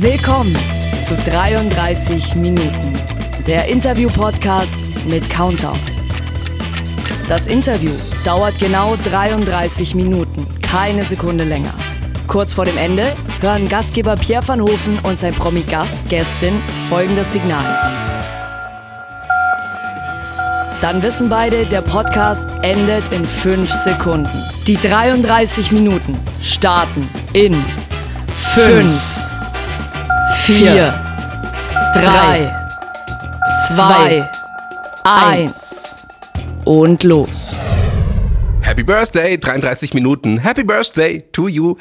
Willkommen zu 33 Minuten, der Interview-Podcast mit Countdown. Das Interview dauert genau 33 Minuten, keine Sekunde länger. Kurz vor dem Ende hören Gastgeber Pierre van Hofen und sein Promi-Gast, Gästin, folgendes Signal. Dann wissen beide, der Podcast endet in 5 Sekunden. Die 33 Minuten starten in 5, 4, 3, 2, 1 und los. Happy Birthday, 33 Minuten. Happy Birthday to you.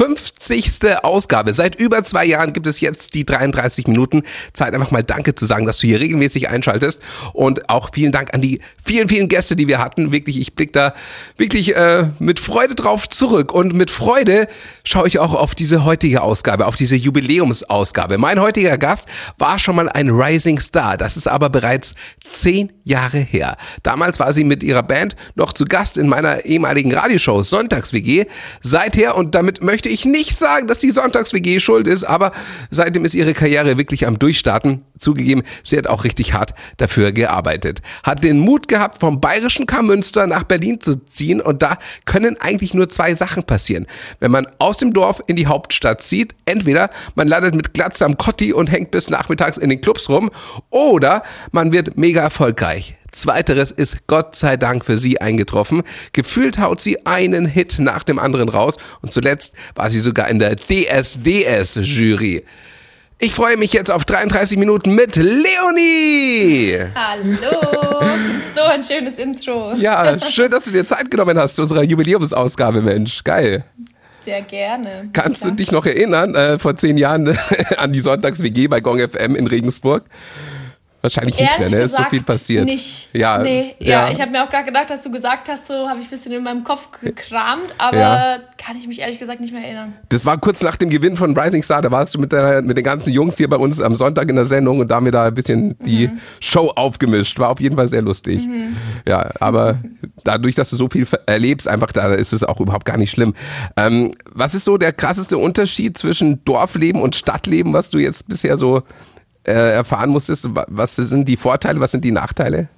50. Ausgabe. Seit über 2 Jahren gibt es jetzt die 33 Minuten. Zeit einfach mal Danke zu sagen, dass du hier regelmäßig einschaltest. Und auch vielen Dank an die vielen, vielen Gäste, die wir hatten. Wirklich, ich blicke da wirklich mit Freude drauf zurück. Und mit Freude schaue ich auch auf diese heutige Ausgabe, auf diese Jubiläumsausgabe. Mein heutiger Gast war schon mal ein Rising Star. Das ist aber bereits 10 Jahre her. Damals war sie mit ihrer Band noch zu Gast in meiner ehemaligen Radioshow Sonntags-WG. Seither, und damit möchte ich nicht sagen, dass die Sonntags-WG schuld ist, aber seitdem ist ihre Karriere wirklich am Durchstarten. Zugegeben, sie hat auch richtig hart dafür gearbeitet. Hat den Mut gehabt, vom bayerischen Karmünster nach Berlin zu ziehen, und da können eigentlich nur 2 Sachen passieren. Wenn man aus dem Dorf in die Hauptstadt zieht, entweder man landet mit Glatze am Kotti und hängt bis nachmittags in den Clubs rum, oder man wird mega erfolgreich. Zweiteres ist Gott sei Dank für sie eingetroffen. Gefühlt haut sie einen Hit nach dem anderen raus, und zuletzt war sie sogar in der DSDS-Jury. Ich freue mich jetzt auf 33 Minuten mit Leonie. Hallo, so ein schönes Intro. Ja, schön, dass du dir Zeit genommen hast zu unserer Jubiläumsausgabe, Mensch, geil. Sehr gerne. Kannst du dich noch erinnern, vor 10 Jahren an die Sonntags-WG bei Gong FM in Regensburg? Wahrscheinlich nicht mehr, ne? Ist so viel passiert. Nicht. Ja, nee, ja. Ich habe mir auch gerade gedacht, dass du gesagt hast, so habe ich ein bisschen in meinem Kopf gekramt, aber kann ich mich ehrlich gesagt nicht mehr erinnern. Das war kurz nach dem Gewinn von Rising Star, da warst du mit den ganzen Jungs hier bei uns am Sonntag in der Sendung, und da haben wir da ein bisschen die Show aufgemischt. War auf jeden Fall sehr lustig. Ja, aber dadurch, dass du so viel erlebst, einfach da ist es auch überhaupt gar nicht schlimm. Was ist so der krasseste Unterschied zwischen Dorfleben und Stadtleben, was du jetzt bisher so erfahren musstest? Was sind die Vorteile, was sind die Nachteile?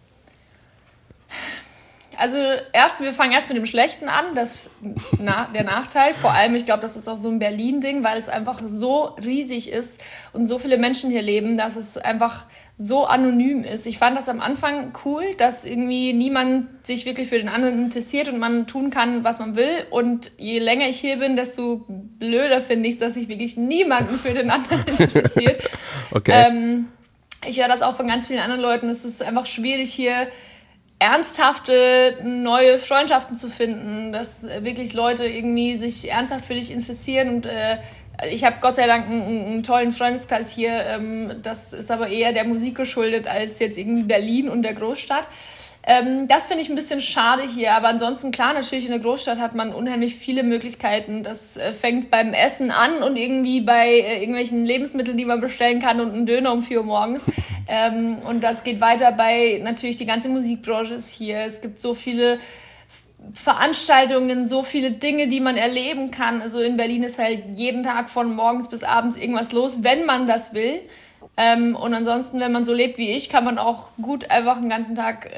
Also wir fangen erst mit dem Schlechten an, der Nachteil. Vor allem, ich glaube, das ist auch so ein Berlin-Ding, weil es einfach so riesig ist und so viele Menschen hier leben, dass es einfach so anonym ist. Ich fand das am Anfang cool, dass irgendwie niemand sich wirklich für den anderen interessiert und man tun kann, was man will. Und je länger ich hier bin, desto blöder finde ich es, dass sich wirklich niemanden für den anderen interessiert. Okay. Ich höre das auch von ganz vielen anderen Leuten. Es ist einfach schwierig, hier ernsthafte neue Freundschaften zu finden, dass wirklich Leute irgendwie sich ernsthaft für dich interessieren. Und ich habe Gott sei Dank einen tollen Freundeskreis hier. Das ist aber eher der Musik geschuldet als jetzt irgendwie Berlin und der Großstadt. Das finde ich ein bisschen schade hier, aber ansonsten klar, natürlich in der Großstadt hat man unheimlich viele Möglichkeiten. Das fängt beim Essen an und irgendwie bei irgendwelchen Lebensmitteln, die man bestellen kann, und einen Döner um 4 Uhr morgens. Und das geht weiter bei, natürlich die ganze Musikbranche ist hier. Es gibt so viele Veranstaltungen, so viele Dinge, die man erleben kann. Also in Berlin ist halt jeden Tag von morgens bis abends irgendwas los, wenn man das will. Und ansonsten, wenn man so lebt wie ich, kann man auch gut einfach den ganzen Tag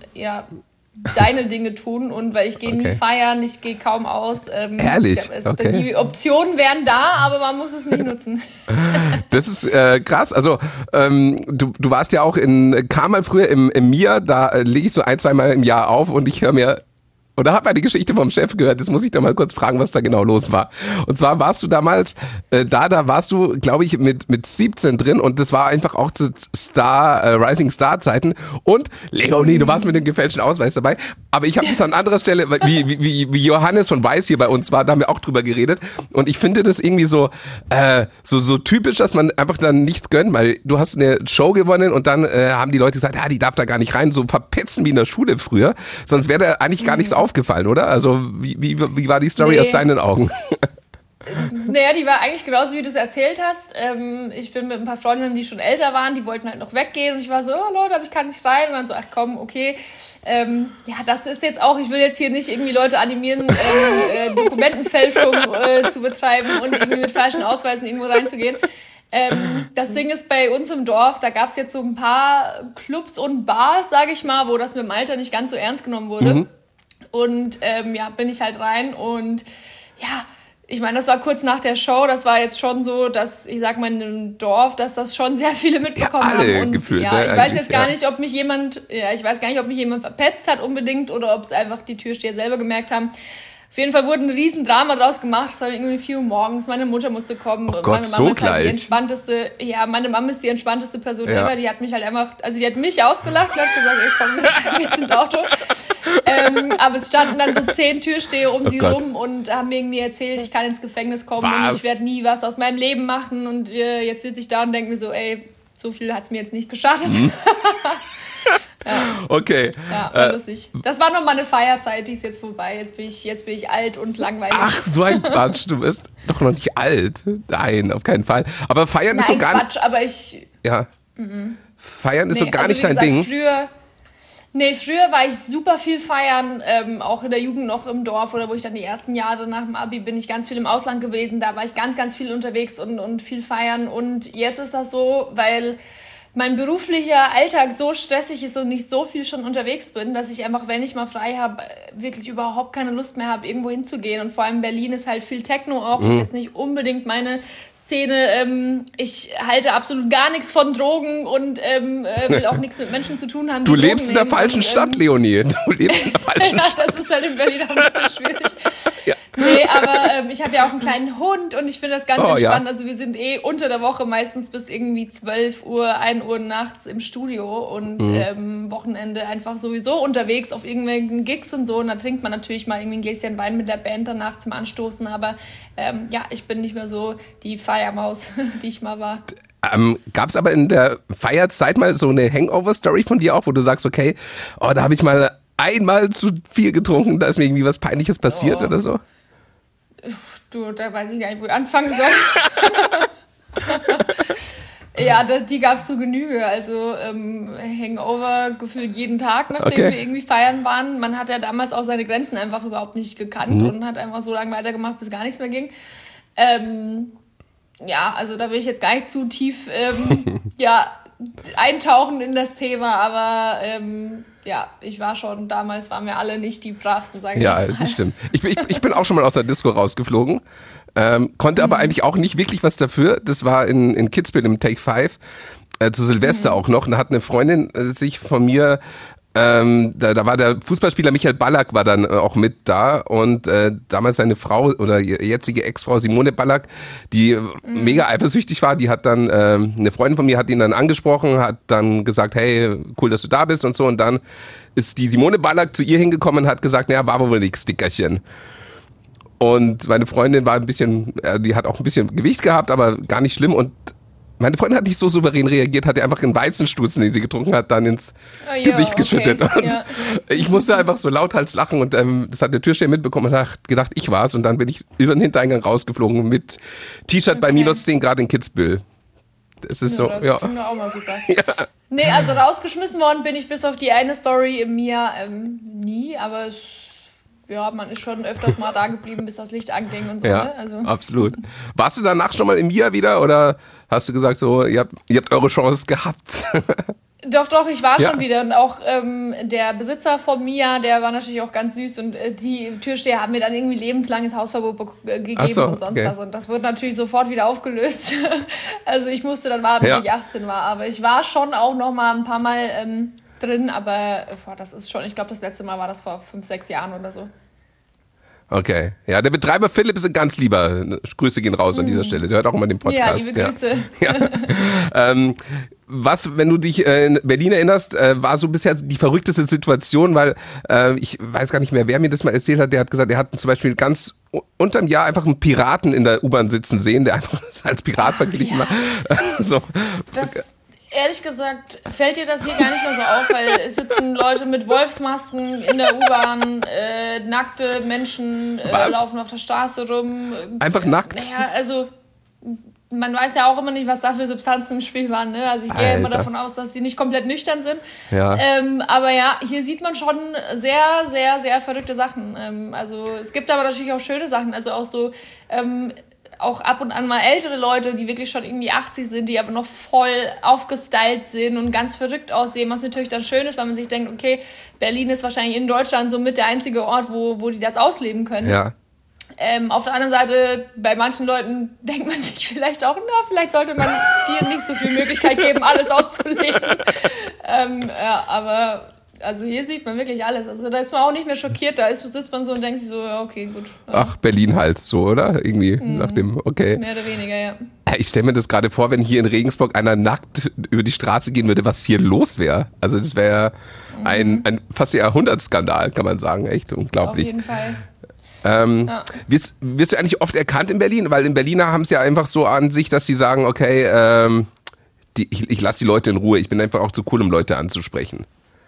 seine Dinge tun. Und weil ich gehe nie feiern, ich gehe kaum aus. Ehrlich? Okay. Die Optionen wären da, aber man muss es nicht nutzen. Das ist krass. Also du warst ja auch kam mal früher im Mia, da lege ich so 1-2 Mal im Jahr auf, und ich höre mir oder habe eine Geschichte vom Chef gehört. Jetzt muss ich da mal kurz fragen, was da genau los war. Und zwar warst du damals da warst du, glaube ich, mit 17 drin, und das war einfach auch zu Rising Star Zeiten. Und Leonie, du warst mit dem gefälschten Ausweis dabei. Aber ich habe das an anderer Stelle, wie Johannes von Weiß hier bei uns war, da haben wir auch drüber geredet. Und ich finde das irgendwie so typisch, dass man einfach dann nichts gönnt, weil du hast eine Show gewonnen, und dann haben die Leute gesagt, die darf da gar nicht rein, so verpetzen wie in der Schule früher. Sonst wäre da eigentlich gar nichts aufgefallen, oder? Also wie war die Story aus deinen Augen? Naja, die war eigentlich genauso, wie du es erzählt hast. Ich bin mit ein paar Freundinnen, die schon älter waren, die wollten halt noch weggehen, und ich war so, oh Leute, aber ich kann nicht rein. Und dann so, ach komm, okay. Ja, das ist jetzt auch, ich will jetzt hier nicht irgendwie Leute animieren, Dokumentenfälschung zu betreiben und irgendwie mit falschen Ausweisen irgendwo reinzugehen. Das Ding ist, bei uns im Dorf, da gab es jetzt so ein paar Clubs und Bars, sage ich mal, wo das mit dem Alter nicht ganz so ernst genommen wurde. Und bin ich halt rein und ja, ich meine, das war kurz nach der Show, das war jetzt schon so, dass, ich sag mal, in einem Dorf, dass das schon sehr viele mitbekommen alle haben. Und gefühlt, ich weiß jetzt gar nicht, ob mich jemand verpetzt hat unbedingt oder ob es einfach die Türsteher selber gemerkt haben. Auf jeden Fall wurde ein riesen Drama draus gemacht. Es war irgendwie 4 Uhr morgens. Meine Mutter musste kommen. Oh Gott, meine Mama so ist halt die gleich. entspannteste. Ja, meine Mama ist die entspannteste Person ever. Die hat mich halt einfach, also die hat mich ausgelacht und hat gesagt, ey, komm, wir steigen jetzt ins Auto. Aber es standen dann so 10 Türsteher um sie rum und haben mir irgendwie erzählt, ich kann ins Gefängnis kommen und ich werde nie was aus meinem Leben machen. Und jetzt sitze ich da und denke mir so, ey, so viel hat es mir jetzt nicht geschadet. Ja. Okay. Ja, war lustig. Das war noch mal eine Feierzeit, die ist jetzt vorbei. Jetzt bin ich alt und langweilig. Ach, so ein Quatsch. Du bist doch noch nicht alt. Nein, auf keinen Fall. Aber feiern ist so gar nicht... Quatsch, aber ich... Ja. Feiern ist so gar nicht dein gesagt, Ding. Früher war ich super viel feiern, auch in der Jugend noch im Dorf oder wo ich dann die ersten Jahre nach dem Abi bin ich ganz viel im Ausland gewesen. Da war ich ganz, ganz viel unterwegs und viel feiern. Und jetzt ist das so, weil mein beruflicher Alltag so stressig ist und ich so viel schon unterwegs bin, dass ich einfach, wenn ich mal frei habe, wirklich überhaupt keine Lust mehr habe, irgendwo hinzugehen. Und vor allem Berlin ist halt viel Techno auch. Das ist jetzt nicht unbedingt meine Szene. Ich halte absolut gar nichts von Drogen und will auch nichts mit Menschen zu tun haben. Du lebst in der falschen Stadt, Leonie. Du lebst in der falschen Stadt. Das ist halt in Berlin auch ein bisschen schwierig. Ja. Nee, aber ich habe ja auch einen kleinen Hund und ich finde das ganz entspannt. Ja. Also wir sind unter der Woche meistens bis irgendwie 12 Uhr, 1 Uhr nachts im Studio und Wochenende einfach sowieso unterwegs auf irgendwelchen Gigs und so. Und da trinkt man natürlich mal irgendwie ein Gläschen Wein mit der Band danach zum Anstoßen. Aber ich bin nicht mehr so die Feiermaus, die ich mal war. Gab es aber in der Feierzeit mal so eine Hangover-Story von dir auch, wo du sagst, okay, da habe ich mal einmal zu viel getrunken, da ist mir irgendwie was Peinliches passiert oder so? Du, da weiß ich gar nicht, wo ich anfangen soll. Ja, die gab es zu Genüge. Also Hangover gefühlt jeden Tag, nachdem wir irgendwie feiern waren. Man hat ja damals auch seine Grenzen einfach überhaupt nicht gekannt und hat einfach so lange weitergemacht, bis gar nichts mehr ging. Also da will ich jetzt gar nicht zu tief eintauchen in das Thema, aber ich war schon, damals waren wir alle nicht die bravsten, sagen wir mal. Ja, das stimmt. Ich bin auch schon mal aus der Disco rausgeflogen, konnte aber eigentlich auch nicht wirklich was dafür. Das war in Kitzbühel im Take 5, zu Silvester auch noch. Und da hat eine Freundin sich von mir, da war der Fußballspieler Michael Ballack war dann auch mit da und damals seine Frau oder jetzige Ex-Frau Simone Ballack, die mega eifersüchtig war, die hat dann, eine Freundin von mir hat ihn dann angesprochen, hat dann gesagt, hey, cool, dass du da bist und so, und dann ist die Simone Ballack zu ihr hingekommen und hat gesagt, naja, war wohl nix, Dickerchen. Und meine Freundin war ein bisschen, die hat auch ein bisschen Gewicht gehabt, aber gar nicht schlimm, und meine Freundin hat nicht so souverän reagiert, hat ihr einfach einen Weizenstutzen, den sie getrunken hat, dann ins Gesicht geschüttet. Und ich musste einfach so lauthals lachen und das hat der Türsteher mitbekommen und hat gedacht, ich war's. Und dann bin ich über den Hintereingang rausgeflogen mit T-Shirt bei minus 10 Grad in Kitzbühel. Das ist so, das klingt auch mal super. Ja. Nee, also rausgeschmissen worden bin ich bis auf die eine Story im Jahr nie, aber man ist schon öfters mal da geblieben, bis das Licht anging und so. Ja, ne? Also. Absolut. Warst du danach schon mal im Mia wieder oder hast du gesagt, so, ihr habt eure Chance gehabt? Doch, ich war schon wieder. Und auch der Besitzer vom Mia, der war natürlich auch ganz süß. Und die Türsteher haben mir dann irgendwie lebenslanges Hausverbot gegeben und sonst was. Und das wird natürlich sofort wieder aufgelöst. Also ich musste dann warten, bis ich 18 war. Aber ich war schon auch noch mal ein paar Mal drin. Aber das ist schon, ich glaube, das letzte Mal war das vor 5-6 Jahren oder so. Okay. Ja, der Betreiber Philipp ist ein ganz lieber. Grüße gehen raus an dieser Stelle. Der hört auch immer den Podcast. Ja, liebe Grüße. Ja. Was, wenn du dich in Berlin erinnerst, war so bisher die verrückteste Situation, weil ich weiß gar nicht mehr, wer mir das mal erzählt hat. Der hat gesagt, er hat zum Beispiel ganz unterm Jahr einfach einen Piraten in der U-Bahn sitzen sehen, der einfach als Pirat verglichen war. So. Ehrlich gesagt, fällt dir das hier gar nicht mehr so auf, weil es sitzen Leute mit Wolfsmasken in der U-Bahn, nackte Menschen laufen auf der Straße rum. Einfach nackt? Naja, also man weiß ja auch immer nicht, was da für Substanzen im Spiel waren. Ne? Also ich gehe immer davon aus, dass sie nicht komplett nüchtern sind. Ja. Aber ja, hier sieht man schon sehr, sehr, sehr verrückte Sachen. Also es gibt aber natürlich auch schöne Sachen. Also auch so auch ab und an mal ältere Leute, die wirklich schon irgendwie 80 sind, die aber noch voll aufgestylt sind und ganz verrückt aussehen, was natürlich dann schön ist, weil man sich denkt, okay, Berlin ist wahrscheinlich in Deutschland somit der einzige Ort, wo die das ausleben können. Ja. Auf der anderen Seite, bei manchen Leuten denkt man sich vielleicht auch, vielleicht sollte man dir nicht so viel Möglichkeit geben, alles auszuleben. Aber also hier sieht man wirklich alles. Also da ist man auch nicht mehr schockiert, sitzt man so und denkt sich so, ja, okay, gut. Ach, Berlin halt, so, oder? Irgendwie nach dem, okay. Mehr oder weniger, ja. Ich stelle mir das gerade vor, wenn hier in Regensburg einer nackt über die Straße gehen würde, was hier los wäre. Also das wäre ein fast Jahrhundertskandal, kann man sagen. Echt unglaublich. Auf jeden Fall. Wirst du eigentlich oft erkannt in Berlin? Weil in Berliner haben es ja einfach so an sich, dass sie sagen, okay, ich lasse die Leute in Ruhe. Ich bin einfach auch zu cool, um Leute anzusprechen.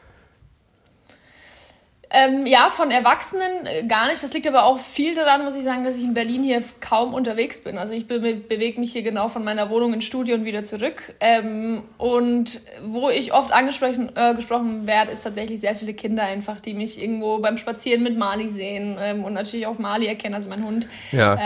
Ja, von Erwachsenen gar nicht. Das liegt aber auch viel daran, muss ich sagen, dass ich in Berlin hier kaum unterwegs bin. Also ich bewege mich hier genau von meiner Wohnung ins Studio und wieder zurück. Und wo ich oft gesprochen werde, ist tatsächlich sehr viele Kinder einfach, die mich irgendwo beim Spazieren mit Mali sehen und natürlich auch Mali erkennen, also mein Hund. Ja.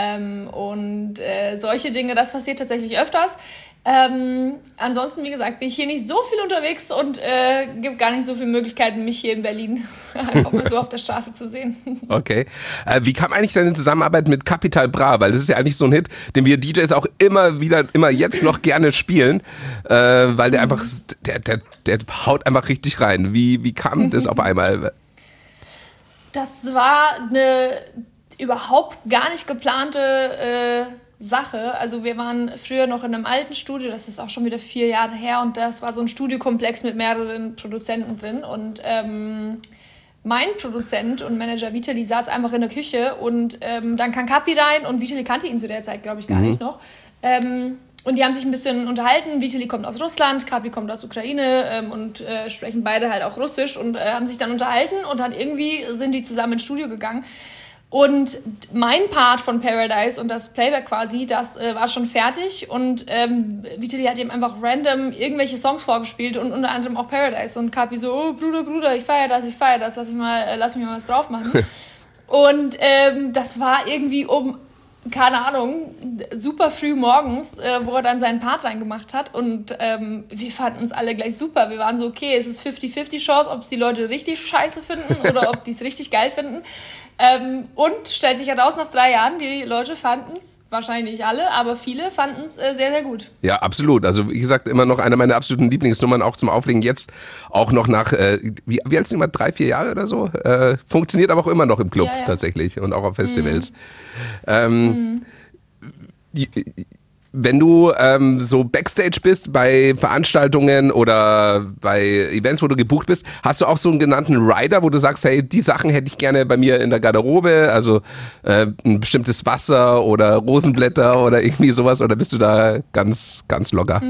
Solche Dinge, das passiert tatsächlich öfters. Ansonsten, wie gesagt, bin ich hier nicht so viel unterwegs und gibt gar nicht so viele Möglichkeiten, mich hier in Berlin einfach mal so auf der Straße zu sehen. Okay. Wie kam eigentlich deine Zusammenarbeit mit Capital Bra? Weil das ist ja eigentlich so ein Hit, den wir DJs auch immer jetzt noch gerne spielen, weil der einfach, der haut einfach richtig rein. Wie kam das auf einmal? Das war eine überhaupt gar nicht geplante Sache. Also wir waren früher noch in einem alten Studio, das ist auch schon wieder 4 Jahre her, und das war so ein Studiokomplex mit mehreren Produzenten drin, und mein Produzent und Manager Vitali saß einfach in der Küche, und dann kam Capi rein, und Vitali kannte ihn zu der Zeit, glaube ich, gar nicht noch. Und die haben sich ein bisschen unterhalten. Vitali kommt aus Russland, Capi kommt aus Ukraine und sprechen beide halt auch Russisch, und haben sich dann unterhalten, und dann irgendwie sind die zusammen ins Studio gegangen. Und mein Part von Paradise und das Playback quasi, das war schon fertig, und Vitali hat ihm einfach random irgendwelche Songs vorgespielt und unter anderem auch Paradise, und Capi so, oh Bruder, ich feiere das, lass mich mal was drauf machen. Und das war irgendwie keine Ahnung, super früh morgens, wo er dann seinen Part reingemacht hat, und wir fanden uns alle gleich super. Wir waren so, okay, es ist 50-50 Chance, ob es die Leute richtig scheiße finden oder ob die es richtig geil finden. Und stellt sich heraus, nach 3 Jahren, die Leute fanden es, wahrscheinlich nicht alle, aber viele fanden es sehr, sehr gut. Ja, absolut. Also wie gesagt, immer noch eine meiner absoluten Lieblingsnummern, auch zum Auflegen jetzt, auch noch nach, wie alt sind wir, 3-4 Jahre oder so? Funktioniert aber auch immer noch im Club tatsächlich und auch auf Festivals. Wenn du so Backstage bist bei Veranstaltungen oder bei Events, wo du gebucht bist, hast du auch so einen genannten Rider, wo du sagst, hey, die Sachen hätte ich gerne bei mir in der Garderobe, also ein bestimmtes Wasser oder Rosenblätter oder irgendwie sowas, oder bist du da ganz, ganz locker?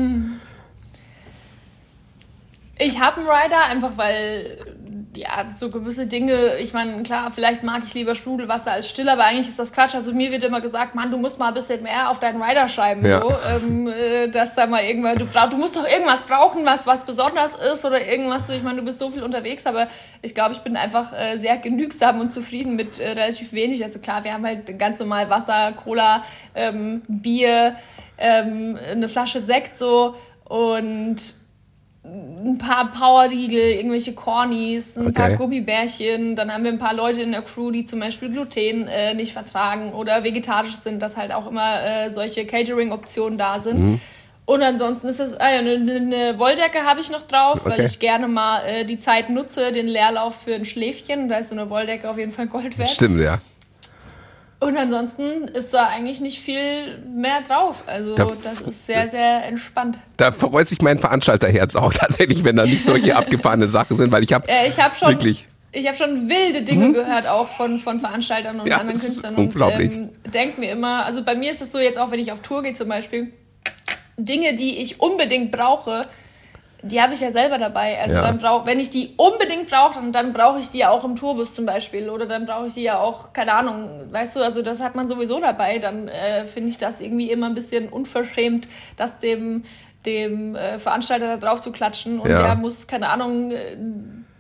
Ich habe einen Rider, einfach weil, ja, so gewisse Dinge, ich meine, klar, vielleicht mag ich lieber Sprudelwasser als still, aber eigentlich ist das Quatsch. Also mir wird immer gesagt, Mann, du musst mal ein bisschen mehr auf deinen Rider schreiben, so, dass da mal irgendwann, du musst doch irgendwas brauchen, was besonders ist oder irgendwas, ich meine, du bist so viel unterwegs, aber ich glaube, ich bin einfach sehr genügsam und zufrieden mit relativ wenig. Also klar, wir haben halt ganz normal Wasser, Cola, Bier, eine Flasche Sekt so, und ein paar Powerriegel, irgendwelche Cornies, ein paar Gummibärchen. Dann haben wir ein paar Leute in der Crew, die zum Beispiel Gluten nicht vertragen oder vegetarisch sind, dass halt auch immer solche Catering-Optionen da sind. Und ansonsten ist das, eine Wolldecke habe ich noch drauf, weil ich gerne mal die Zeit nutze, den Leerlauf für ein Schläfchen. Da ist so eine Wolldecke auf jeden Fall Gold wert. Stimmt, ja. Und ansonsten ist da eigentlich nicht viel mehr drauf. Also das ist sehr, sehr entspannt. Da freut sich mein Veranstalterherz auch tatsächlich, wenn da nicht solche abgefahrene Sachen sind, weil ich habe wirklich... Ich habe schon wilde Dinge gehört, auch von Veranstaltern und anderen Künstlern. Unglaublich. Und denke mir immer, also bei mir ist es so jetzt auch, wenn ich auf Tour gehe zum Beispiel, Dinge, die ich unbedingt brauche, die habe ich ja selber dabei. Also wenn ich die unbedingt brauche, dann brauche ich die ja auch im Tourbus zum Beispiel. Oder dann brauche ich die ja auch, keine Ahnung, weißt du, also das hat man sowieso dabei. Dann finde ich das irgendwie immer ein bisschen unverschämt, das dem Veranstalter da drauf zu klatschen. Und der muss, keine Ahnung,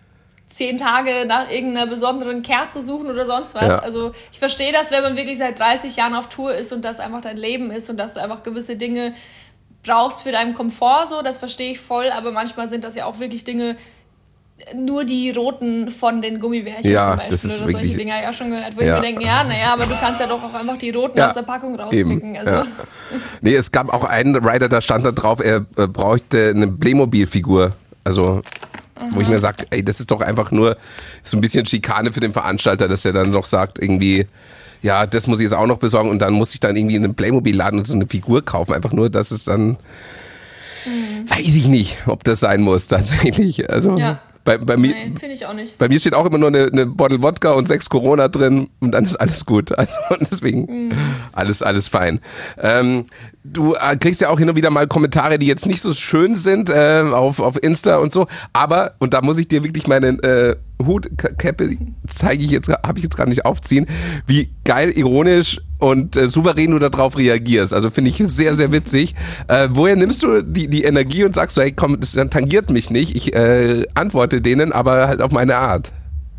10 Tage nach irgendeiner besonderen Kerze suchen oder sonst was. Ja. Also ich verstehe das, wenn man wirklich seit 30 Jahren auf Tour ist und das einfach dein Leben ist und dass du einfach gewisse Dinge brauchst für deinen Komfort, so, das verstehe ich voll, aber manchmal sind das ja auch wirklich Dinge, nur die roten von den Gummibärchen Ja, zum Beispiel das ist oder wirklich, solche Dinge habe ich auch schon gehört, wo Ja. ich mir denke, aber du kannst ja doch auch einfach die roten aus der Packung rauspicken. Also. Ja. Nee, es gab auch einen Rider, da stand da drauf, er bräuchte eine Playmobil-Figur. Also, wo ich mir sage, ey, das ist doch einfach nur so ein bisschen Schikane für den Veranstalter, dass er dann noch sagt, irgendwie, ja, das muss ich jetzt auch noch besorgen und dann muss ich dann irgendwie in einem Playmobil-Laden und so eine Figur kaufen. Einfach nur, dass es dann, weiß ich nicht, ob das sein muss tatsächlich. Also, Ja. bei mir, Nein, finde ich auch nicht. bei mir steht auch immer nur eine Bottle Wodka und 6 Corona drin und dann ist alles gut. Also deswegen alles fein. Du kriegst ja auch hin und wieder mal Kommentare, die jetzt nicht so schön sind auf Insta und so. Aber, und da muss ich dir wirklich meine Hutcappe, habe ich jetzt gerade nicht aufziehen, wie geil, ironisch und souverän du darauf reagierst. Also finde ich sehr, sehr witzig. Woher nimmst du die Energie und sagst so, hey komm, das tangiert mich nicht. Ich antworte denen, aber halt auf meine Art.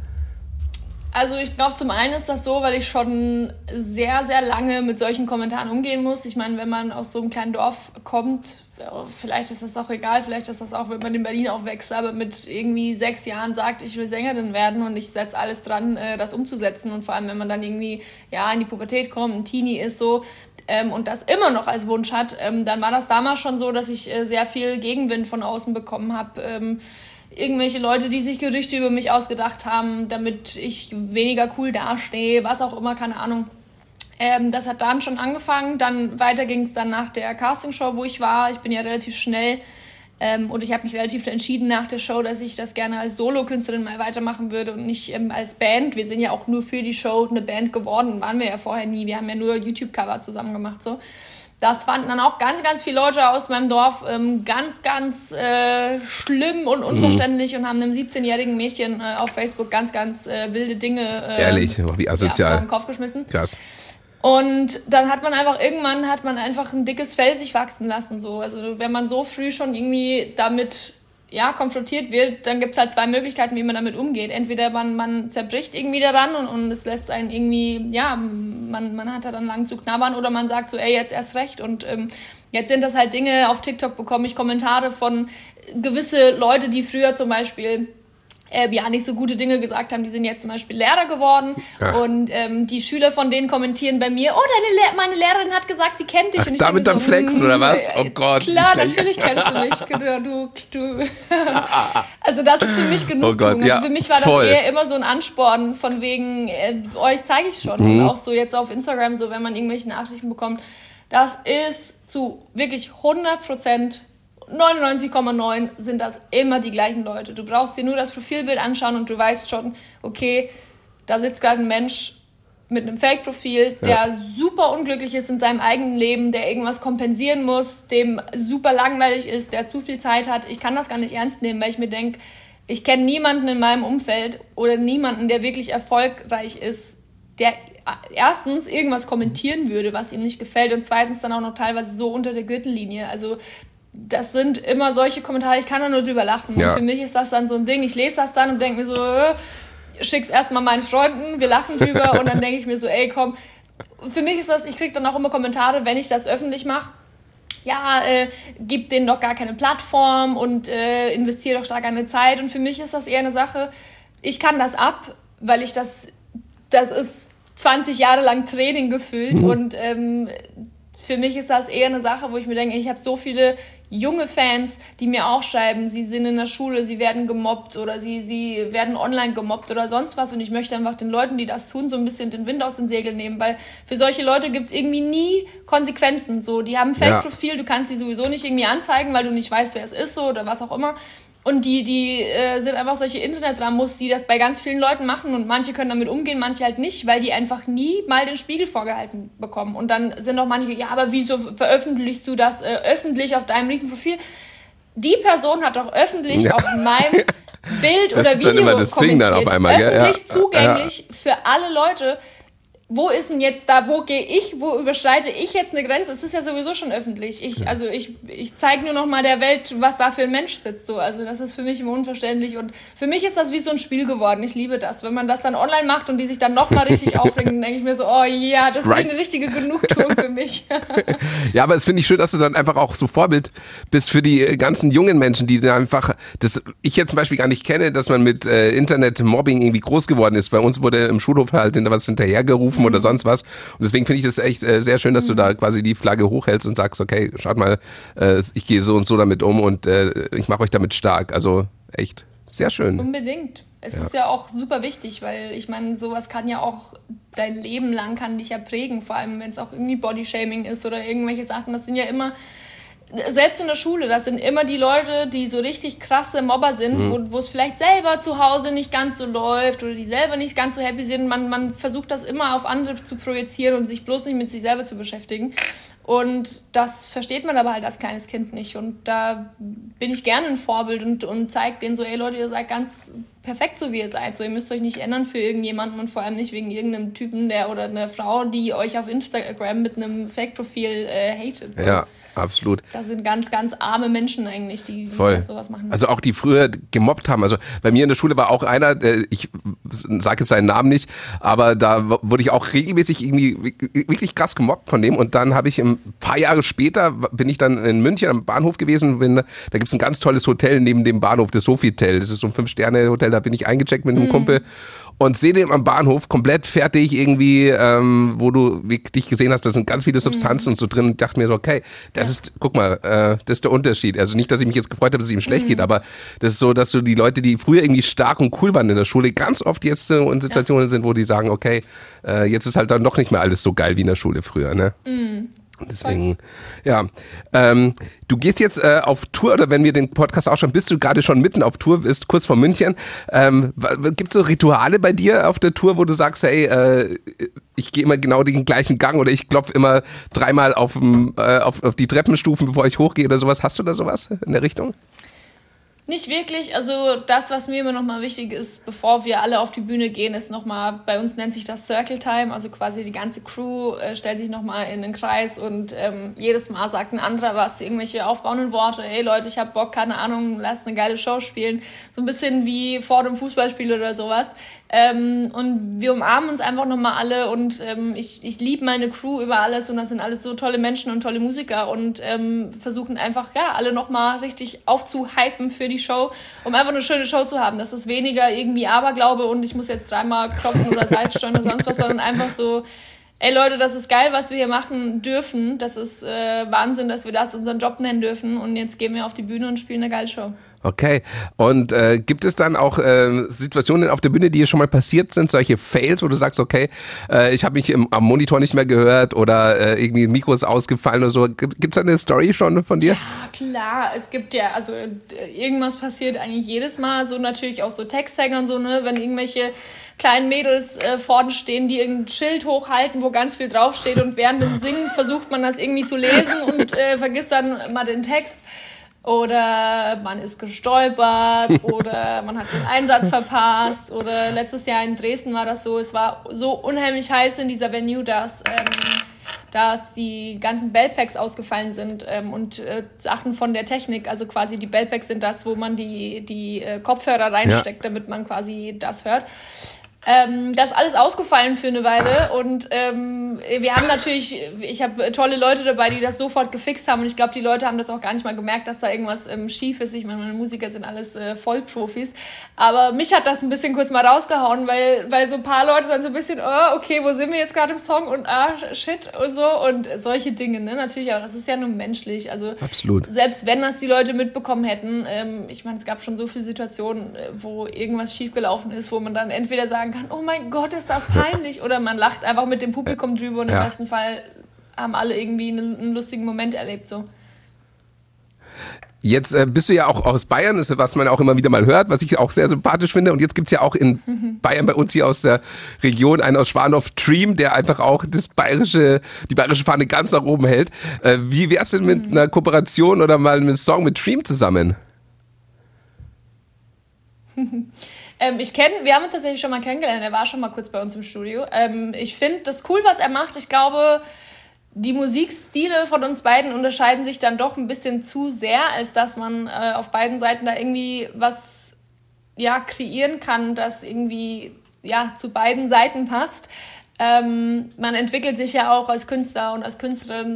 Also ich glaube, zum einen ist das so, weil ich schon sehr, sehr lange mit solchen Kommentaren umgehen muss. Ich meine, wenn man aus so einem kleinen Dorf kommt, vielleicht ist das auch egal, vielleicht ist das auch, wenn man in Berlin aufwächst, aber mit irgendwie 6 Jahren sagt, ich will Sängerin werden und ich setze alles dran, das umzusetzen. Und vor allem, wenn man dann irgendwie in die Pubertät kommt, ein Teenie ist so und das immer noch als Wunsch hat, dann war das damals schon so, dass ich sehr viel Gegenwind von außen bekommen habe. Irgendwelche Leute, die sich Gerüchte über mich ausgedacht haben, damit ich weniger cool dastehe, was auch immer, keine Ahnung. Das hat dann schon angefangen, dann weiter ging es dann nach der Castingshow, wo ich war. Ich bin ja relativ schnell und ich habe mich relativ entschieden nach der Show, dass ich das gerne als Solokünstlerin mal weitermachen würde und nicht als Band. Wir sind ja auch nur für die Show eine Band geworden, waren wir ja vorher nie. Wir haben ja nur YouTube-Cover zusammen gemacht, so. Das fanden dann auch ganz, ganz viele Leute aus meinem Dorf ganz, ganz schlimm und unverständlich und haben einem 17-jährigen Mädchen auf Facebook ganz, ganz wilde Dinge Ehrlich, wie asozial. vor den Kopf geschmissen. Krass. Und dann hat man einfach ein dickes Fell sich wachsen lassen. So. Also wenn man so früh schon irgendwie damit konfrontiert wird, dann gibt es halt 2 Möglichkeiten, wie man damit umgeht. Entweder man zerbricht irgendwie daran und es lässt einen irgendwie, man hat da dann lang zu knabbern oder man sagt so, ey, jetzt erst recht. Und jetzt sind das halt Dinge, auf TikTok bekomme ich Kommentare von gewisse Leute, die früher zum Beispiel nicht so gute Dinge gesagt haben, die sind jetzt zum Beispiel Lehrer geworden. Ach. Und die Schüler von denen kommentieren bei mir, meine Lehrerin hat gesagt, sie kennt dich. Ach, und ich damit dann so, flexen oder was? Oh Gott. Klar, natürlich kennst du mich. Du. Also das ist für mich genug. Oh Gott, also für mich war das eher immer so ein Ansporn von wegen, euch zeige ich schon. Und auch so jetzt auf Instagram, so wenn man irgendwelche Nachrichten bekommt, das ist zu wirklich 100%, 99,9 sind das immer die gleichen Leute. Du brauchst dir nur das Profilbild anschauen und du weißt schon, okay, da sitzt gerade ein Mensch mit einem Fake-Profil, der super unglücklich ist in seinem eigenen Leben, der irgendwas kompensieren muss, dem super langweilig ist, der zu viel Zeit hat. Ich kann das gar nicht ernst nehmen, weil ich mir denke, ich kenne niemanden in meinem Umfeld oder niemanden, der wirklich erfolgreich ist, der erstens irgendwas kommentieren würde, was ihm nicht gefällt und zweitens dann auch noch teilweise so unter der Gürtellinie. Also das sind immer solche Kommentare, ich kann da nur drüber lachen. Ja. Und für mich ist das dann so ein Ding, ich lese das dann und denke mir so, schick's erstmal meinen Freunden, wir lachen drüber und dann denke ich mir so, ey komm, für mich ist das, ich kriege dann auch immer Kommentare, wenn ich das öffentlich mache, gib denen doch gar keine Plattform und investiere doch stark eine Zeit und für mich ist das eher eine Sache, ich kann das ab, weil ich das ist 20 Jahre lang Training gefühlt und für mich ist das eher eine Sache, wo ich mir denke, ich habe so viele junge Fans, die mir auch schreiben, sie sind in der Schule, sie werden gemobbt oder sie werden online gemobbt oder sonst was und ich möchte einfach den Leuten, die das tun, so ein bisschen den Wind aus den Segeln nehmen, weil für solche Leute gibt es irgendwie nie Konsequenzen. So, die haben ein Fake-Profil, du kannst die sowieso nicht irgendwie anzeigen, weil du nicht weißt, wer es ist so, oder was auch immer. Und die sind einfach solche Internet-Ramos, die das bei ganz vielen Leuten machen und manche können damit umgehen, manche halt nicht, weil die einfach nie mal den Spiegel vorgehalten bekommen. Und dann sind auch manche, ja, aber wieso veröffentlichst du das öffentlich auf deinem Riesenprofil? Die Person hat doch öffentlich auf meinem Bild das oder Video dann immer das kommentiert. Ding dann auf einmal, öffentlich zugänglich für alle Leute. wo ist denn jetzt da, wo gehe ich, wo überschreite ich jetzt eine Grenze? Es ist ja sowieso schon öffentlich. Ich zeige nur noch mal der Welt, was da für ein Mensch sitzt. So. Also das ist für mich immer unverständlich. Und für mich ist das wie so ein Spiel geworden. Ich liebe das. Wenn man das dann online macht und die sich dann noch mal richtig aufregen, dann denke ich mir so, oh ja, das ist eine richtige Genugtuung für mich. Ja, aber es finde ich schön, dass du dann einfach auch so Vorbild bist für die ganzen jungen Menschen, die dann einfach, das ich jetzt zum Beispiel gar nicht kenne, dass man mit Internet-Mobbing irgendwie groß geworden ist. Bei uns wurde im Schulhof halt was hinterhergerufen oder sonst was. Und deswegen finde ich das echt sehr schön, dass du da quasi die Flagge hochhältst und sagst, okay, schaut mal, ich gehe so und so damit um und ich mache euch damit stark. Also echt sehr schön. Unbedingt. Es ist ja auch super wichtig, weil ich meine, sowas kann ja auch dein Leben lang kann dich ja prägen, vor allem wenn es auch irgendwie Bodyshaming ist oder irgendwelche Sachen. Das sind ja immer, selbst in der Schule, das sind immer die Leute, die so richtig krasse Mobber sind, wo es vielleicht selber zu Hause nicht ganz so läuft oder die selber nicht ganz so happy sind. Man versucht das immer auf andere zu projizieren und sich bloß nicht mit sich selber zu beschäftigen. Und das versteht man aber halt als kleines Kind nicht. Und da bin ich gerne ein Vorbild und zeige denen so, ey Leute, ihr seid ganz perfekt, so wie ihr seid. So, ihr müsst euch nicht ändern für irgendjemanden und vor allem nicht wegen irgendeinem Typen oder einer Frau, die euch auf Instagram mit einem Fake-Profil hatet. So. Ja. Absolut. Das sind ganz, ganz arme Menschen eigentlich, die sowas machen. Also auch die früher gemobbt haben. Also bei mir in der Schule war auch einer, ich sage jetzt seinen Namen nicht, aber da wurde ich auch regelmäßig irgendwie wirklich krass gemobbt von dem. Und dann habe ich ein paar Jahre später, bin ich dann in München am Bahnhof gewesen. Da gibt es ein ganz tolles Hotel neben dem Bahnhof, das Sofitel. Das ist so ein 5-Sterne-Hotel, da bin ich eingecheckt mit einem Kumpel. Und sehe den am Bahnhof komplett fertig irgendwie, wo du dich gesehen hast, da sind ganz viele Substanzen und so drin. Und dachte mir so, okay, das ist, guck mal, das ist der Unterschied. Also nicht, dass ich mich jetzt gefreut habe, dass es ihm schlecht geht, aber das ist so, dass du die Leute, die früher irgendwie stark und cool waren in der Schule, ganz oft jetzt in Situationen sind, wo die sagen, okay, jetzt ist halt dann doch nicht mehr alles so geil wie in der Schule früher, ne? Deswegen, ja. Du gehst jetzt auf Tour, oder wenn wir den Podcast ausschauen, bist du gerade schon mitten auf Tour, bist kurz vor München. Gibt es so Rituale bei dir auf der Tour, wo du sagst, hey, ich gehe immer genau den gleichen Gang oder ich klopfe immer 3-mal auf die Treppenstufen, bevor ich hochgehe oder sowas? Hast du da sowas in der Richtung? Nicht wirklich. Also das, was mir immer nochmal wichtig ist, bevor wir alle auf die Bühne gehen, ist nochmal, bei uns nennt sich das Circle Time, also quasi die ganze Crew stellt sich nochmal in den Kreis und jedes Mal sagt ein anderer was, irgendwelche aufbauenden Worte, hey Leute, ich hab Bock, keine Ahnung, lasst eine geile Show spielen. So ein bisschen wie vor dem Fußballspiel oder sowas. Und wir umarmen uns einfach nochmal alle und ich liebe meine Crew über alles und das sind alles so tolle Menschen und tolle Musiker und versuchen einfach, ja, alle nochmal richtig aufzuhypen für die Show, um einfach eine schöne Show zu haben. Das ist weniger irgendwie Aberglaube und ich muss jetzt 3-mal klopfen oder Seitsteuern oder sonst was, sondern einfach so, ey Leute, das ist geil, was wir hier machen dürfen. Das ist Wahnsinn, dass wir das unseren Job nennen dürfen und jetzt gehen wir auf die Bühne und spielen eine geile Show. Okay, und gibt es dann auch Situationen auf der Bühne, die dir schon mal passiert sind, solche Fails, wo du sagst, okay, ich habe mich am Monitor nicht mehr gehört oder irgendwie ein Mikro ist ausgefallen oder so. Gibt es da eine Story schon von dir? Ja, klar, es gibt ja, also irgendwas passiert eigentlich jedes Mal, so natürlich auch so Texthänger und so, ne, wenn irgendwelche kleinen Mädels vorne stehen, die irgendein Schild hochhalten, wo ganz viel draufsteht und während dem Singen versucht man das irgendwie zu lesen und vergisst dann mal den Text. Oder man ist gestolpert oder man hat den Einsatz verpasst oder letztes Jahr in Dresden war das so, es war so unheimlich heiß in dieser Venue, dass die ganzen Bellpacks ausgefallen sind und Sachen von der Technik, also quasi die Bellpacks sind das, wo man die Kopfhörer reinsteckt, damit man quasi das hört. Das ist alles ausgefallen für eine Weile und wir haben natürlich, ich habe tolle Leute dabei, die das sofort gefixt haben und ich glaube, die Leute haben das auch gar nicht mal gemerkt, dass da irgendwas schief ist. Ich meine Musiker sind alles Vollprofis, aber mich hat das ein bisschen kurz mal rausgehauen, weil so ein paar Leute dann so ein bisschen, oh, okay, wo sind wir jetzt gerade im Song und shit und so und solche Dinge, ne, natürlich, aber das ist ja nur menschlich, also absolut. Selbst wenn das die Leute mitbekommen hätten, ich meine, es gab schon so viele Situationen, wo irgendwas schiefgelaufen ist, wo man dann entweder sagen kann, oh mein Gott, ist das peinlich, oder man lacht einfach mit dem Publikum drüber und im besten Fall haben alle irgendwie einen lustigen Moment erlebt, so. Jetzt bist du ja auch aus Bayern, das ist, was man auch immer wieder mal hört, was ich auch sehr sympathisch finde. Und jetzt gibt's ja auch in Bayern bei uns hier aus der Region einen aus Schwanow, Dream, der einfach auch die bayerische Fahne ganz nach oben hält. Wie wär's denn mit einer Kooperation oder mal mit einem Song mit Dream zusammen? Wir haben uns tatsächlich schon mal kennengelernt, er war schon mal kurz bei uns im Studio. Ich finde das cool, was er macht. Ich glaube, die Musikstile von uns beiden unterscheiden sich dann doch ein bisschen zu sehr, als dass man auf beiden Seiten da irgendwie was kreieren kann, das irgendwie zu beiden Seiten passt. Man entwickelt sich ja auch als Künstler und als Künstlerin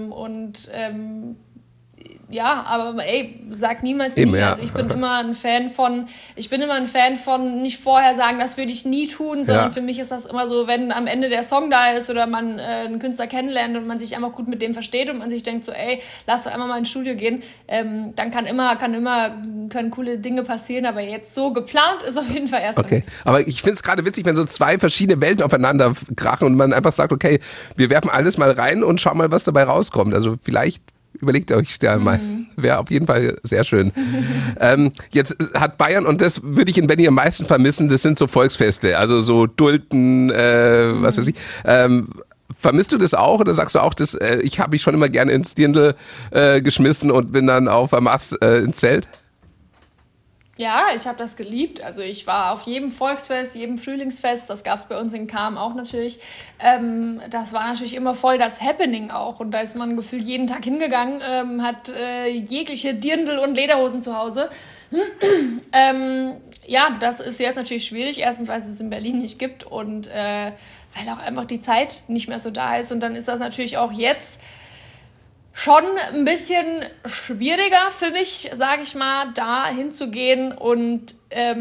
aber sag niemals nie. Eben, ja. Also ich bin immer ein Fan von nicht vorher sagen, das würde ich nie tun, sondern für mich ist das immer so, wenn am Ende der Song da ist oder man einen Künstler kennenlernt und man sich einfach gut mit dem versteht und man sich denkt so, lass doch einmal mal ins Studio gehen, dann können coole Dinge passieren, aber jetzt so geplant ist auf jeden Fall erstmal. Okay, aber ich finde es gerade witzig, wenn so zwei verschiedene Welten aufeinander krachen und man einfach sagt, okay, wir werfen alles mal rein und schauen mal, was dabei rauskommt. Also vielleicht überlegt euch es ja mal. Wäre auf jeden Fall sehr schön. Jetzt hat Bayern, und das würde ich in Benny am meisten vermissen, das sind so Volksfeste, also so Dulten, was weiß ich. Vermisst du das auch oder sagst du auch, ich habe mich schon immer gerne ins Dirndl geschmissen und bin dann auf am Ast ins Zelt? Ja, ich habe das geliebt. Also ich war auf jedem Volksfest, jedem Frühlingsfest, das gab es bei uns in Cham auch natürlich. Das war natürlich immer voll das Happening auch. Und da ist man gefühlt jeden Tag hingegangen, hat jegliche Dirndl und Lederhosen zu Hause. Das ist jetzt natürlich schwierig. Erstens, weil es es in Berlin nicht gibt und weil auch einfach die Zeit nicht mehr so da ist. Und dann ist das natürlich auch jetzt schon ein bisschen schwieriger für mich, sage ich mal, da hinzugehen und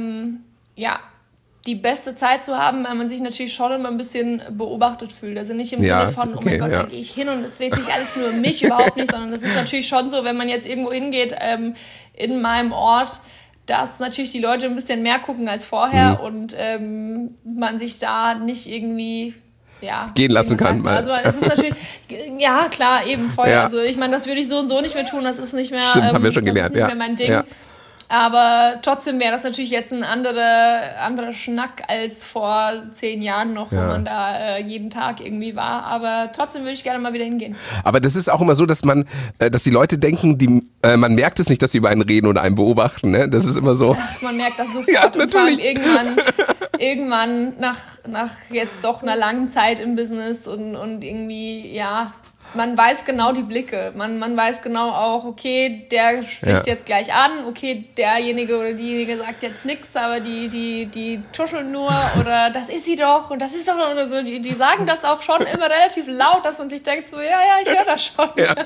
die beste Zeit zu haben, weil man sich natürlich schon immer ein bisschen beobachtet fühlt. Also nicht im Sinne von, oh mein Gott, da gehe ich hin und es dreht sich alles nur um mich, überhaupt nicht, sondern das ist natürlich schon so, wenn man jetzt irgendwo hingeht in meinem Ort, dass natürlich die Leute ein bisschen mehr gucken als vorher und man sich da nicht irgendwie gehen lassen kann. Also das ist natürlich, klar, eben voll. Ja. Also ich meine, das würde ich so und so nicht mehr tun, das ist nicht mehr, stimmt, haben wir schon gelernt, das ist nicht mehr mein Ding. Ja. Aber trotzdem wäre das natürlich jetzt ein anderer Schnack als vor 10 Jahren noch, wo man da jeden Tag irgendwie war. Aber trotzdem würde ich gerne mal wieder hingehen. Aber das ist auch immer so, dass die Leute denken, man merkt es nicht, dass sie über einen reden oder einen beobachten. Ne? Das ist immer so. Ach, man merkt das sofort. Ja, und vor allem irgendwann nach jetzt doch einer langen Zeit im Business und irgendwie, man weiß genau die Blicke. Man weiß genau auch, okay, der spricht jetzt gleich an, okay, derjenige oder diejenige sagt jetzt nichts, aber die tuscheln nur oder das ist sie doch und das ist doch oder so. Die sagen das auch schon immer relativ laut, dass man sich denkt so, ich höre das schon. Ja.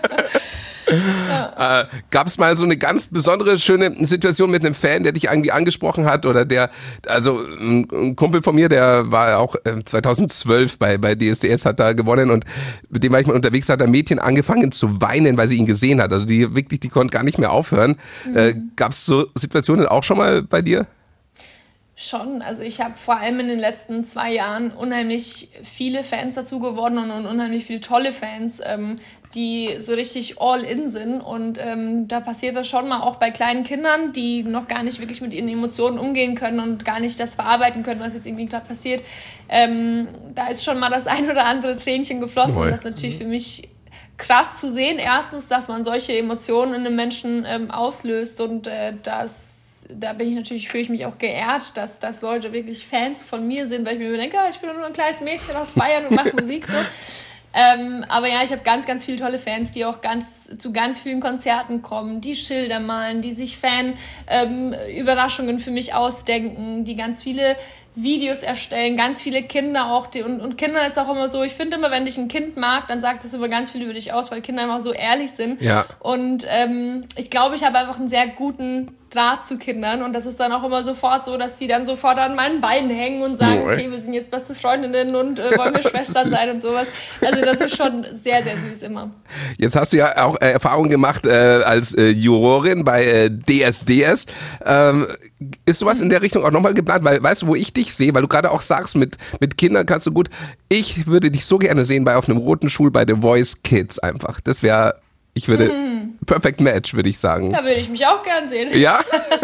Gab es mal so eine ganz besondere, schöne Situation mit einem Fan, der dich irgendwie angesprochen hat oder ein Kumpel von mir, der war auch 2012 bei DSDS, hat da gewonnen und mit dem war ich mal unterwegs, hat ein Mädchen angefangen zu weinen, weil sie ihn gesehen hat. Also die konnte gar nicht mehr aufhören. Gab es so Situationen auch schon mal bei dir? Schon, also ich habe vor allem in den letzten 2 Jahren unheimlich viele Fans dazu gewonnen und unheimlich viele tolle Fans, die so richtig all in sind und da passiert das schon mal auch bei kleinen Kindern, die noch gar nicht wirklich mit ihren Emotionen umgehen können und gar nicht das verarbeiten können, was jetzt irgendwie gerade passiert. Da ist schon mal das ein oder andere Tränchen geflossen. Das ist natürlich für mich krass zu sehen. Erstens, dass man solche Emotionen in einem Menschen auslöst und fühle ich mich auch geehrt, dass Leute wirklich Fans von mir sind, weil ich mir denke, ich bin nur ein kleines Mädchen aus Bayern und mache Musik so. Aber ich habe ganz, ganz viele tolle Fans, die auch zu ganz vielen Konzerten kommen, die Schilder malen, die sich Fan-Überraschungen für mich ausdenken, die ganz viele Videos erstellen, ganz viele Kinder auch. Und Kinder ist auch immer so, ich finde immer, wenn dich ein Kind mag, dann sagt das immer ganz viel über dich aus, weil Kinder einfach so ehrlich sind. Ja. Und ich glaube, ich habe einfach einen sehr guten Draht zu Kindern und das ist dann auch immer sofort so, dass die dann sofort an meinen Beinen hängen und sagen, okay, wir sind jetzt beste Freundinnen und wollen wir Schwestern sein und sowas. Also das ist schon sehr, sehr süß immer. Jetzt hast du ja auch Erfahrungen gemacht als Jurorin bei DSDS. Ist sowas in der Richtung auch nochmal geplant? Weil, weißt du, wo ich dich sehe, weil du gerade auch sagst, mit Kindern kannst du gut, ich würde dich so gerne sehen auf einem roten Stuhl bei The Voice Kids einfach. Das wäre, Perfect Match, würde ich sagen. Da würde ich mich auch gern sehen. Ja?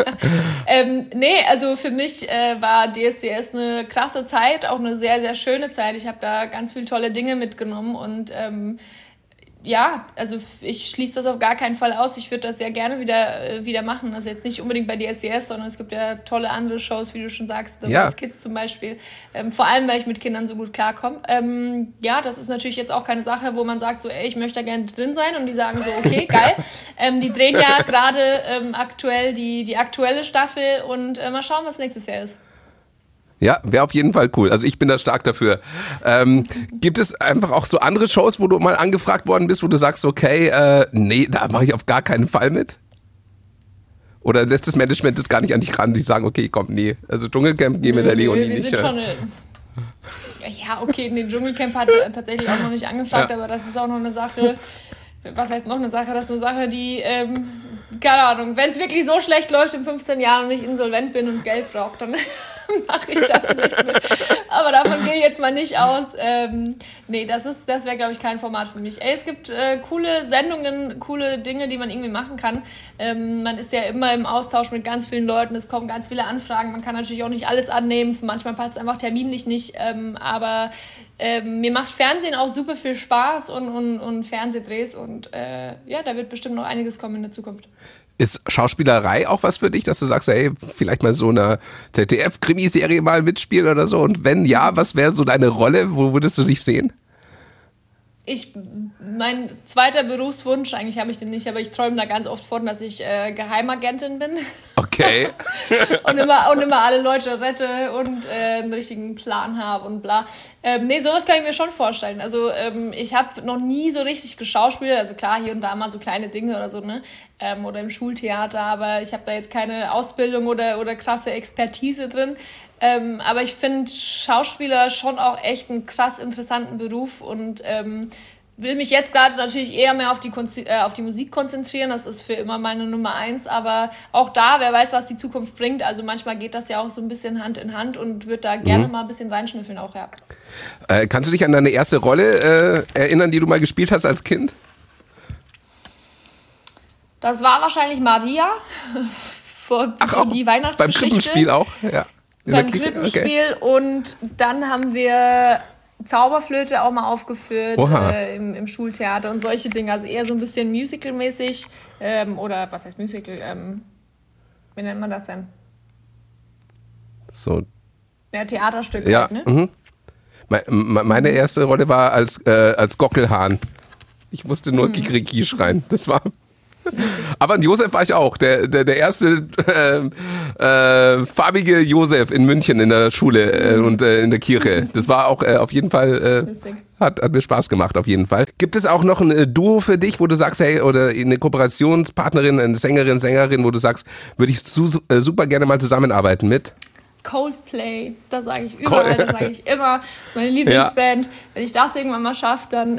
Also für mich war DSDS eine krasse Zeit, auch eine sehr, sehr schöne Zeit. Ich habe da ganz viele tolle Dinge mitgenommen und ja, also ich schließe das auf gar keinen Fall aus. Ich würde das sehr gerne wieder machen. Also jetzt nicht unbedingt bei DSDS, sondern es gibt ja tolle andere Shows, wie du schon sagst, The Voice Kids zum Beispiel. Vor allem, weil ich mit Kindern so gut klarkomme. Ja, das ist natürlich jetzt auch keine Sache, wo man sagt, so, ey, ich möchte da gerne drin sein. Und die sagen so, okay, geil. Die drehen ja gerade aktuell die aktuelle Staffel und mal schauen, was nächstes Jahr ist. Ja, wäre auf jeden Fall cool. Also ich bin da stark dafür. Gibt es einfach auch so andere Shows, wo du mal angefragt worden bist, wo du sagst, okay, nee, da mache ich auf gar keinen Fall mit? Oder lässt das Management das gar nicht an dich ran? Die sagen, okay, komm, nee, also Dschungelcamp gehen wir der Leonie nicht. Ja, okay, den Dschungelcamp hat tatsächlich auch noch nicht angefragt, aber das ist auch noch eine Sache. Was heißt noch eine Sache? Das ist eine Sache, die, keine Ahnung, wenn es wirklich so schlecht läuft in 15 Jahren und ich insolvent bin und Geld brauche, dann mache ich das nicht mit. Aber davon gehe ich jetzt mal nicht aus. Nee, das wäre, glaube ich, kein Format für mich. Es gibt coole Sendungen, coole Dinge, die man irgendwie machen kann. Man ist ja immer im Austausch mit ganz vielen Leuten, es kommen ganz viele Anfragen, man kann natürlich auch nicht alles annehmen, manchmal passt es einfach terminlich nicht, aber mir macht Fernsehen auch super viel Spaß und Fernsehdrehs und ja, da wird bestimmt noch einiges kommen in der Zukunft. Ist Schauspielerei auch was für dich, dass du sagst, ey, vielleicht mal so eine ZDF-Krimiserie mal mitspielen oder so? Und wenn ja, was wäre so deine Rolle? Wo würdest du dich sehen? Mein zweiter Berufswunsch, eigentlich habe ich den nicht, aber ich träume da ganz oft von, dass ich Geheimagentin bin. Okay. und immer alle Leute rette und einen richtigen Plan habe und bla. Nee, sowas kann ich mir schon vorstellen. Also ich habe noch nie so richtig geschauspielert, also klar, hier und da mal so kleine Dinge oder so, ne? Oder im Schultheater, aber ich habe da jetzt keine Ausbildung oder krasse Expertise drin. Aber ich finde Schauspieler schon auch echt einen krass interessanten Beruf und will mich jetzt gerade natürlich eher mehr auf die Musik konzentrieren. Das ist für immer meine Nummer 1. Aber auch da, wer weiß, was die Zukunft bringt. Also manchmal geht das ja auch so ein bisschen Hand in Hand und würde da gerne mal ein bisschen reinschnüffeln auch, ja. Kannst du dich an deine erste Rolle erinnern, die du mal gespielt hast als Kind? Das war wahrscheinlich Maria vor die Weihnachtsgeschichte. Beim Krippenspiel auch? Ja. Beim Krippenspiel und dann haben wir Zauberflöte auch mal aufgeführt im Schultheater und solche Dinge. Also eher so ein bisschen Musical-mäßig oder was heißt Musical? Wie nennt man das denn? So. Ja, Theaterstück ja, halt, ne? Mhm. Meine erste Rolle war als Gockelhahn. Ich musste nur Kikeriki schreien. Das war... Aber ein Josef war ich auch, der erste farbige Josef in München in der Schule und in der Kirche. Das war auch auf jeden Fall, hat mir Spaß gemacht auf jeden Fall. Gibt es auch noch ein Duo für dich, wo du sagst, hey, oder eine Kooperationspartnerin, eine Sängerin, wo du sagst, würde ich super gerne mal zusammenarbeiten mit? Coldplay, das sage ich überall, das sage ich immer. Das ist meine Lieblingsband. Ja. Wenn ich das irgendwann mal schaffe, dann,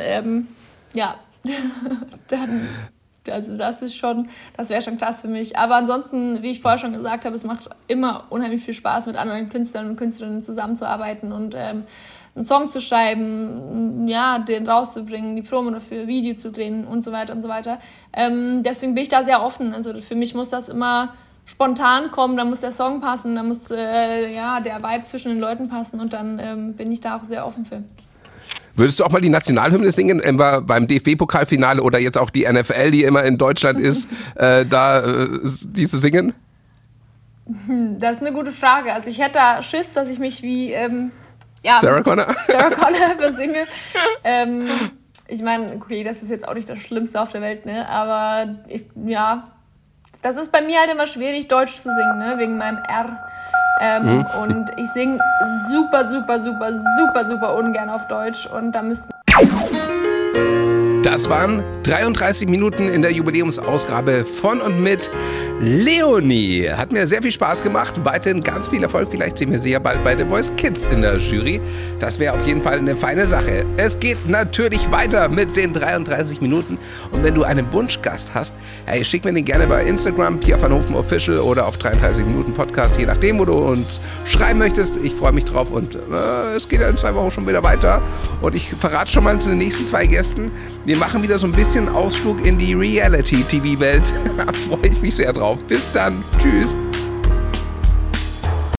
dann... Also das wäre schon klasse für mich. Aber ansonsten, wie ich vorher schon gesagt habe, es macht immer unheimlich viel Spaß, mit anderen Künstlern und Künstlerinnen zusammenzuarbeiten und einen Song zu schreiben, ja, den rauszubringen, die Promo dafür, Video zu drehen und so weiter und so weiter. Deswegen bin ich da sehr offen. Also für mich muss das immer spontan kommen, da muss der Song passen, da muss der Vibe zwischen den Leuten passen und dann bin ich da auch sehr offen für. Würdest du auch mal die Nationalhymne singen, beim DFB-Pokalfinale oder jetzt auch die NFL, die immer in Deutschland ist, die zu singen? Das ist eine gute Frage. Also ich hätte da Schiss, dass ich mich wie Sarah Connor versinge. Ich meine, okay, das ist jetzt auch nicht das Schlimmste auf der Welt, ne? Aber das ist bei mir halt immer schwierig, Deutsch zu singen, ne? Wegen meinem R. Und ich singe super, super, super, super, super ungern auf Deutsch und da müssten... Das waren 33 Minuten in der Jubiläumsausgabe von und mit Leonie. Hat mir sehr viel Spaß gemacht. Weiterhin ganz viel Erfolg. Vielleicht sehen wir sie ja bald bei The Voice Kids in der Jury. Das wäre auf jeden Fall eine feine Sache. Es geht natürlich weiter mit den 33 Minuten. Und wenn du einen Wunschgast hast, hey, schick mir den gerne bei Instagram, Pia van Hofen Official oder auf 33 Minuten Podcast, je nachdem, wo du uns schreiben möchtest. Ich freue mich drauf und es geht ja in 2 Wochen schon wieder weiter. Und ich verrate schon mal zu den nächsten 2 Gästen. Wir machen wieder so ein bisschen Ausflug in die Reality-TV-Welt. Da freue ich mich sehr drauf. Bis dann. Tschüss.